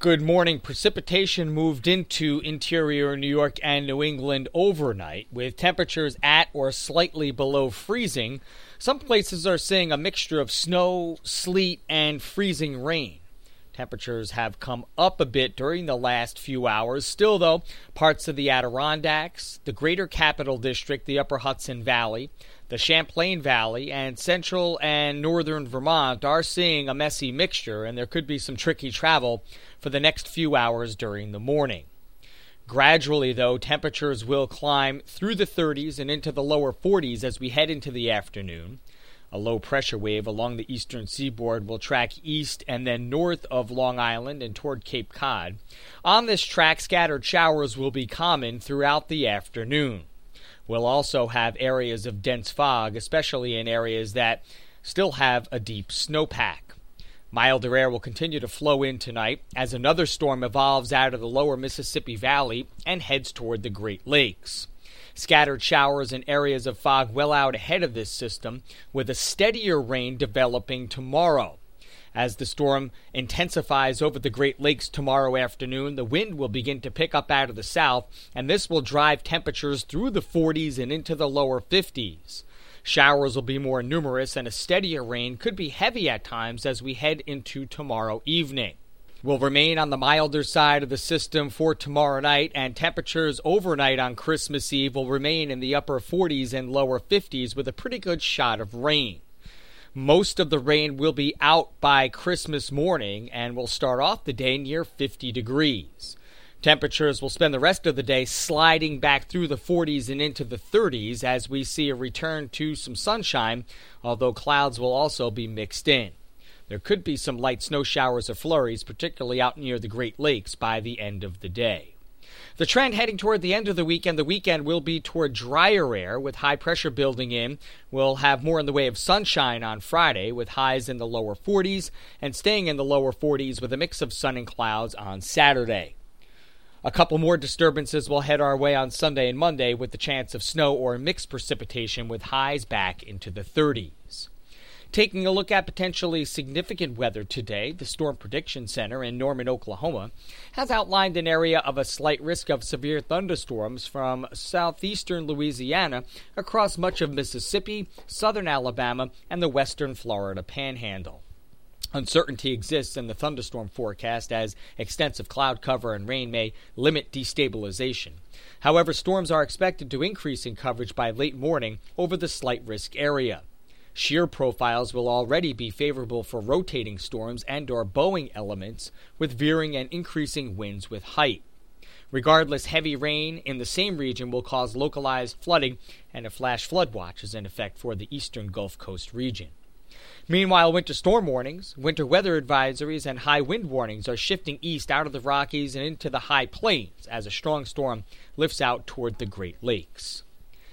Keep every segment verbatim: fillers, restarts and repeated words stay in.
Good morning. Precipitation moved into interior New York and New England overnight, with temperatures at or slightly below freezing. Some places are seeing a mixture of snow, sleet, and freezing rain. Temperatures have come up a bit during the last few hours. Still, though, parts of the Adirondacks, the Greater Capital District, the Upper Hudson Valley, the Champlain Valley, and central and northern Vermont are seeing a messy mixture, and there could be some tricky travel for the next few hours during the morning. Gradually, though, temperatures will climb through the thirties and into the lower forties as we head into the afternoon. A low-pressure wave along the eastern seaboard will track east and then north of Long Island and toward Cape Cod. On this track, scattered showers will be common throughout the afternoon. We'll also have areas of dense fog, especially in areas that still have a deep snowpack. Milder air will continue to flow in tonight as another storm evolves out of the lower Mississippi Valley and heads toward the Great Lakes. Scattered showers and areas of fog well out ahead of this system, with a steadier rain developing tomorrow. As the storm intensifies over the Great Lakes tomorrow afternoon, the wind will begin to pick up out of the south, and this will drive temperatures through the forties and into the lower fifties. Showers will be more numerous, and a steadier rain could be heavy at times as we head into tomorrow evening. We'll remain on the milder side of the system for tomorrow night, and temperatures overnight on Christmas Eve will remain in the upper forties and lower fifties with a pretty good shot of rain. Most of the rain will be out by Christmas morning and will start off the day near fifty degrees. Temperatures will spend the rest of the day sliding back through the forties and into the thirties as we see a return to some sunshine, although clouds will also be mixed in. There could be some light snow showers or flurries, particularly out near the Great Lakes, by the end of the day. The trend heading toward the end of the weekend, the weekend will be toward drier air with high pressure building in. We'll have more in the way of sunshine on Friday with highs in the lower forties and staying in the lower forties with a mix of sun and clouds on Saturday. A couple more disturbances will head our way on Sunday and Monday with the chance of snow or mixed precipitation with highs back into the thirties. Taking a look at potentially significant weather today, the Storm Prediction Center in Norman, Oklahoma, has outlined an area of a slight risk of severe thunderstorms from southeastern Louisiana across much of Mississippi, southern Alabama, and the western Florida Panhandle. Uncertainty exists in the thunderstorm forecast as extensive cloud cover and rain may limit destabilization. However, storms are expected to increase in coverage by late morning over the slight risk area. Shear profiles will already be favorable for rotating storms and or bowing elements with veering and increasing winds with height. Regardless, heavy rain in the same region will cause localized flooding, and a flash flood watch is in effect for the eastern Gulf Coast region. Meanwhile, winter storm warnings, winter weather advisories, and high wind warnings are shifting east out of the Rockies and into the high plains as a strong storm lifts out toward the Great Lakes.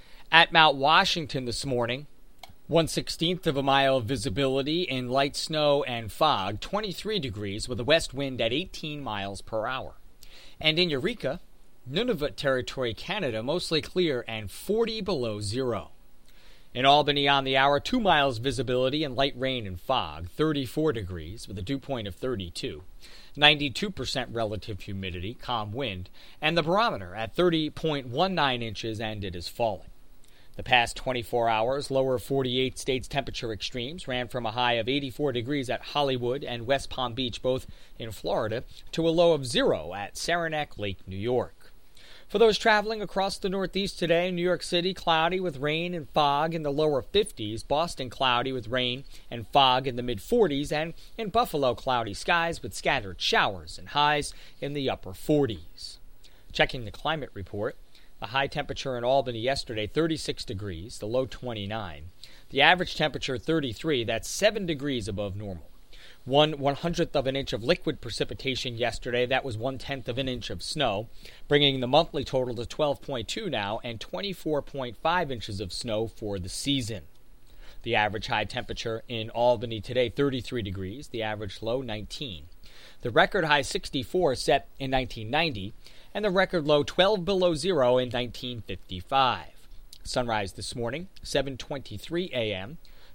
At Mount Washington this morning, one sixteenth of a mile of visibility in light snow and fog, twenty-three degrees with a west wind at eighteen miles per hour. And in Eureka, Nunavut Territory, Canada, mostly clear and forty below zero. In Albany on the hour, two miles visibility and light rain and fog, thirty-four degrees with a dew point of thirty-two, ninety-two percent relative humidity, calm wind, and the barometer at thirty point one nine inches, and it is falling. The past twenty-four hours, lower forty-eight states temperature extremes ran from a high of eighty-four degrees at Hollywood and West Palm Beach, both in Florida, to a low of zero at Saranac Lake, New York. For those traveling across the Northeast today, New York City cloudy with rain and fog in the lower fifties, Boston cloudy with rain and fog in the mid-forties, and in Buffalo cloudy skies with scattered showers and highs in the upper forties. Checking the climate report, the high temperature in Albany yesterday, thirty-six degrees, the low twenty-nine. The average temperature, thirty-three, that's seven degrees above normal. One one-hundredth of an inch of liquid precipitation yesterday, that was one-tenth of an inch of snow, bringing the monthly total to twelve point two now and twenty-four point five inches of snow for the season. The average high temperature in Albany today, thirty-three degrees, the average low, nineteen. The record high, sixty-four, set in nineteen ninety, and the record low, twelve below zero in nineteen fifty-five. Sunrise this morning, seven twenty-three a.m.,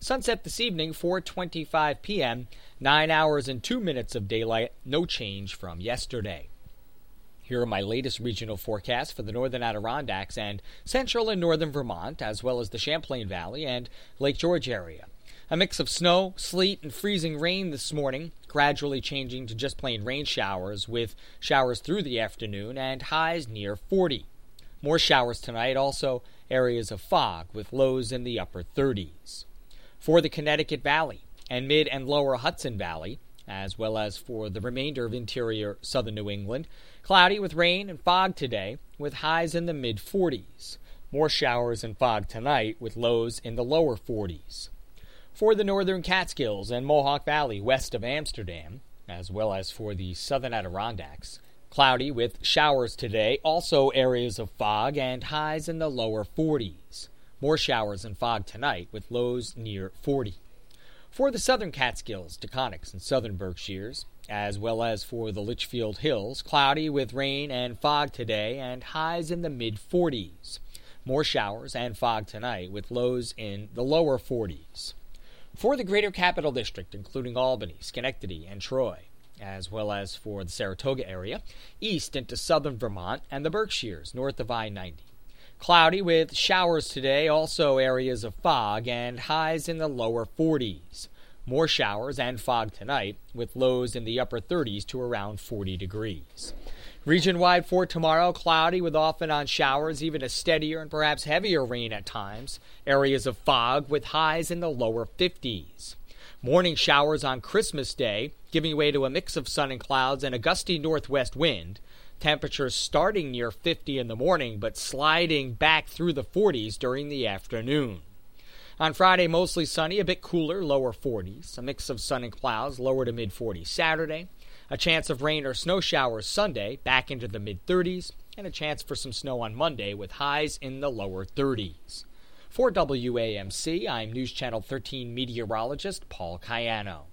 Sunset this evening, four twenty-five p.m., nine hours and two minutes of daylight, no change from yesterday. Here are my latest regional forecasts for the northern Adirondacks and central and northern Vermont, as well as the Champlain Valley and Lake George area. A mix of snow, sleet, and freezing rain this morning, gradually changing to just plain rain showers, with showers through the afternoon and highs near forty. More showers tonight, also areas of fog, with lows in the upper thirties. For the Connecticut Valley and mid and lower Hudson Valley, as well as for the remainder of interior southern New England, cloudy with rain and fog today, with highs in the mid-forties. More showers and fog tonight, with lows in the lower forties. For the northern Catskills and Mohawk Valley west of Amsterdam, as well as for the southern Adirondacks, cloudy with showers today, also areas of fog and highs in the lower forties. More showers and fog tonight, with lows near forty. For the southern Catskills, Taconics, and southern Berkshires, as well as for the Litchfield Hills, cloudy with rain and fog today and highs in the mid-forties. More showers and fog tonight, with lows in the lower forties. For the Greater Capital District, including Albany, Schenectady, and Troy, as well as for the Saratoga area, east into southern Vermont and the Berkshires, north of I ninety. Cloudy with showers today, also areas of fog, and highs in the lower forties. More showers and fog tonight, with lows in the upper thirties to around forty degrees. Region-wide for tomorrow, cloudy with off and on showers, even a steadier and perhaps heavier rain at times. Areas of fog with highs in the lower fifties. Morning showers on Christmas Day, giving way to a mix of sun and clouds and a gusty northwest wind. Temperatures starting near fifty in the morning, but sliding back through the forties during the afternoon. On Friday, mostly sunny, a bit cooler, lower forties. A mix of sun and clouds, lower to mid-forties Saturday. A chance of rain or snow showers Sunday, back into the mid-thirties. And a chance for some snow on Monday, with highs in the lower thirties. For W A M C, I'm News Channel thirteen meteorologist Paul Cayano.